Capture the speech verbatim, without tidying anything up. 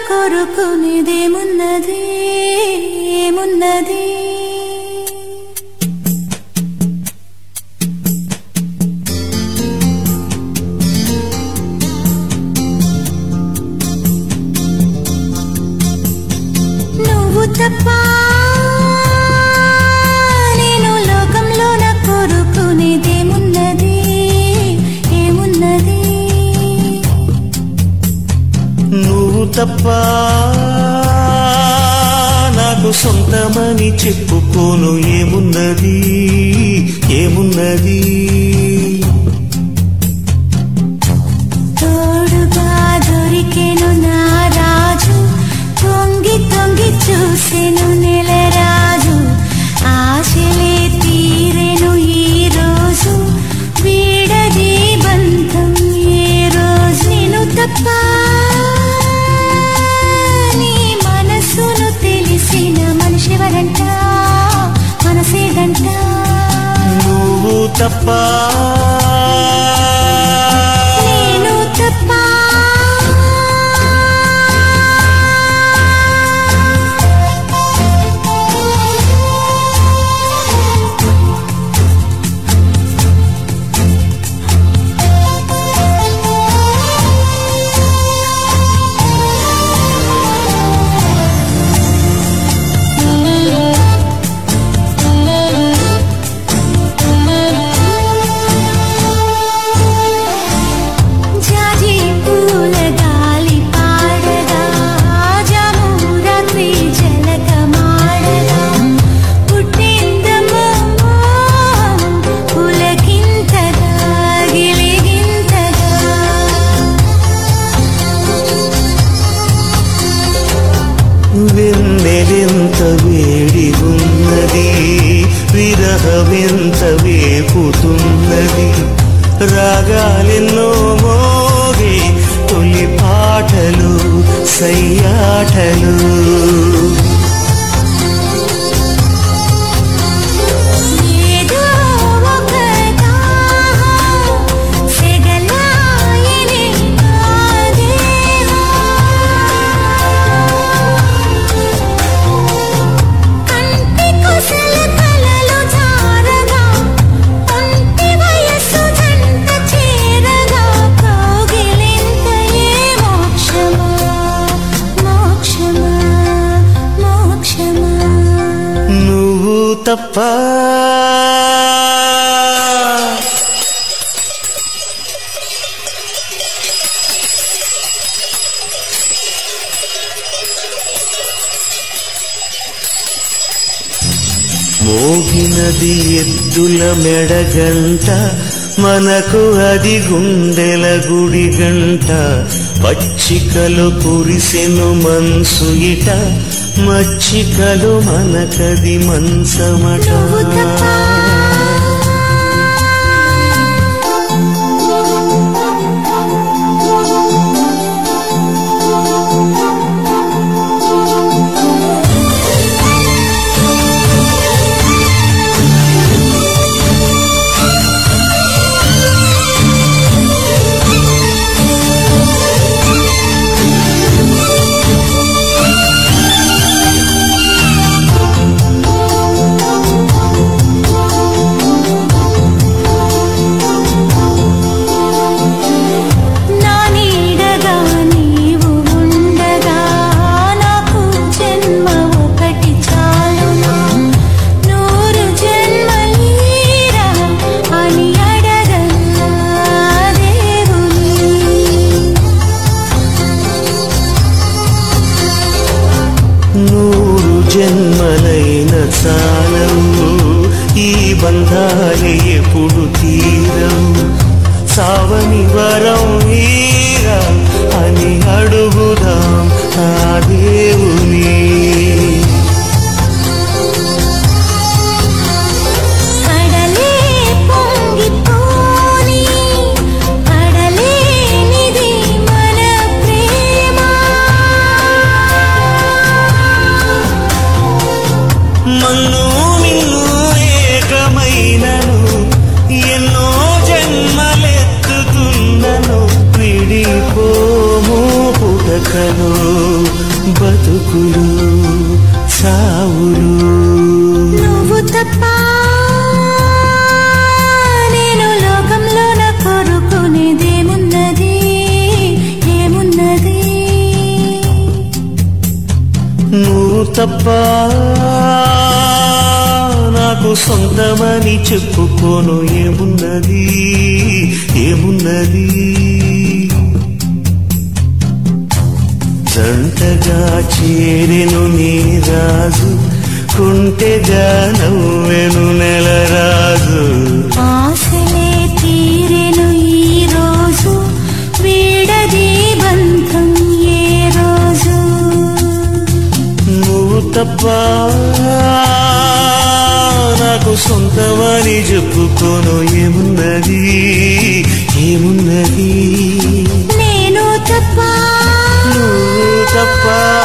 కోరుకునేదేమున్నది ఏమున్నది నువ్వు తప్ప నేను లోకంలో నా కోరుకునేదేమున్నది ఏమున్నది నువ్వు తప్ప నాకు సొంతమని చెప్పుకోను ఏమున్నది ఏమున్నది తోడుగా దొరికెను నా రాజు తొంగి తొంగి చూసెను నెలరాజు ఆశలే తీరెను ఈ రోజు వీడది బంధం ఏ రోజు నేను తప్ప నీ మనసును తెలిసిన మనిషివరంట మనసేదంట నువ్వు తప్ప నేను తప్ప వెన్నెలెంత వేడిగున్నది విరహమెంత వేపుతున్నది రాగాలెన్నో మోగే తొలి పాటలు సయ్యాటలు తప్ప మోగినది ఎద్దుల మెడగంట మనకు అది గుండెల గుడి గంట పచ్చికలు కురిసెను మనసు ఇట మచ్చికలు మనకది మంచమట నూరు జన్మలైన చాలవు ఈ బంధాలే ఎప్పుడు తీరవు సావని వరం వీరా అని అడుగుదాం ఆ దేవుని మన్ను నిన్ను ఏకమైనను ఎన్నో జన్మలెత్తుతున్నను విడిపోము బతకను బతుకులు సావులు. నువ్వు తప్ప నేను లోకంలోన కోరుకునేదేమున్నది ఏమున్నది? నువ్వు తప్ప నాకు సొంతమని చెప్పుకోను ఏమున్నది ఏమున్నది? జంటగా చేరెను నీ రాజు, కుంటెగా నవ్వెను నెలరాజు. ఆశలే తీరెను ఈ రోజు, వీడది బంధం ఏ రోజు? నువ్వు తప్ప నాకు సొంతమని చెప్పుకోను ఏమున్నది ఏమున్నది? నేను తప్ప నువ్వు తప్ప